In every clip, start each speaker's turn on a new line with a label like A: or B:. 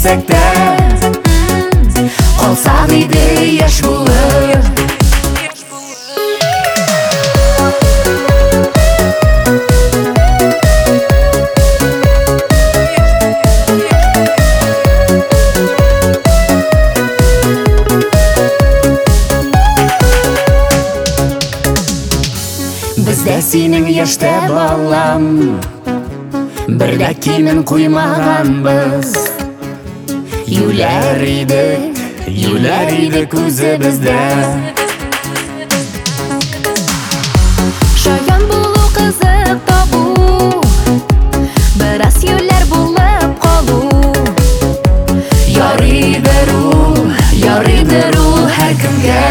A: җитсәк тә, калсак иде яшь булып. Бездә синең яшьтә балам, бер дә кимен куймаганбыз. Юләр идек үзебездә.
B: Шаян булу кызык табу, бераз юләр булып калу.
A: Ярыйдыр ул һәркемгә.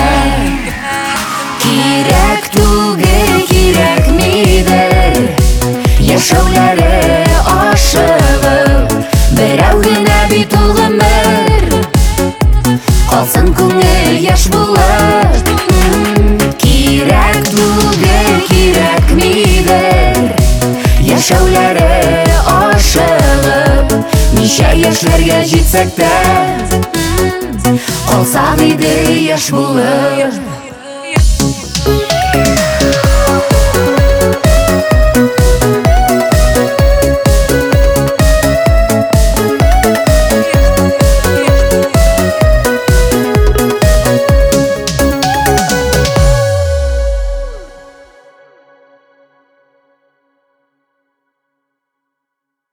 A: Кирәк түгел, кирәкмидер яшәүләре ашыгып. Берәү генә бит ул гомер, калсын күңел яшь булып. Кирәк түгел, кирәкмидер яшәүләре ашыгып. Ничә яшьләргә җитсәк тә, калсак иде яшь булып.